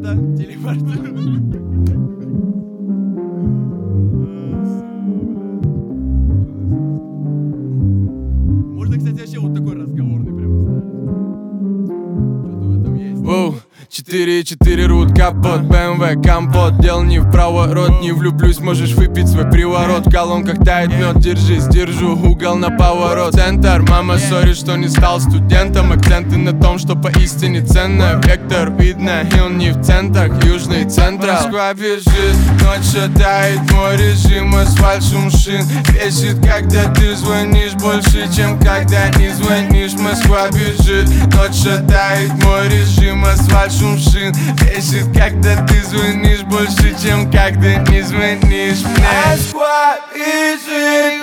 надо телепортировать. Можно, кстати, вообще вот такой разговорный прям ставить. Что-то в этом есть. Воу, 4-4 рут, капот, BMW, компот. Дел не в проворот, не влюблюсь, можешь выпить свой приворот. В колонках тает мед, держись, держу угол на поворот. Центр, мама, сори, что не стал студентом. Акценты на том, что поистине ценно. Вектор видно, и он не в центрах, южный централ. Москва бежит, ночь шатает, мой режим, асфальт, шум шин. Бесит, когда ты звонишь больше, чем когда не звонишь. Москва бежит, ночь шатает, мой режим, асфальт, шум шин. Бесит, когда ты звонишь больше, чем когда не звонишь мне. Москва бежит,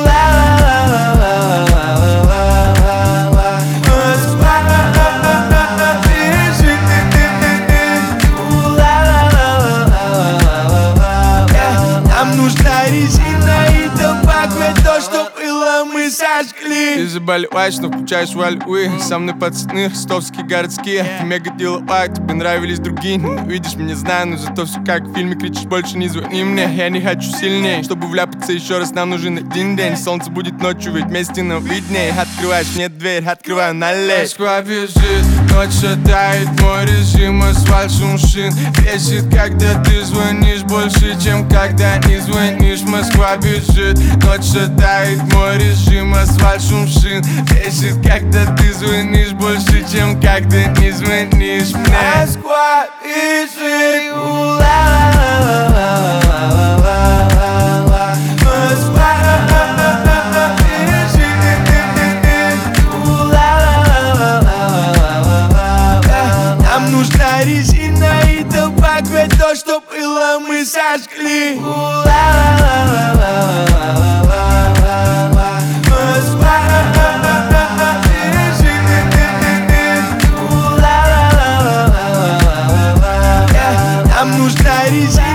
нам нужна резина и табак, ведь то, что было, мы сожгли. Ты заболеваешь, но включаешь вальвы. Со мной пацаны, ростовские городские. Ты мега деловая, тебе нравились другие. Видишь меня, знаю, но зато все как в фильме. Кричишь, больше не звони мне, я не хочу сильнее. Чтобы вляпаться еще раз, нам нужен один день. Солнце будет ночью, ведь вместе нам виднее. Открываешь мне дверь, открываю налей. Москва бежит, ночь шатает, мой режим, асфальт, шум шин. Бесит, когда ты звонишь больше, чем когда не звонишь. Москва бежит, ночь шатает, мой режим, асфальт, шум шин. Бесит, когда ты звонишь больше, чем когда не звонишь мне. Москва бежит, нам нужна резина и табак, ведь то, что было, мы сожгли. Нам нужна резина.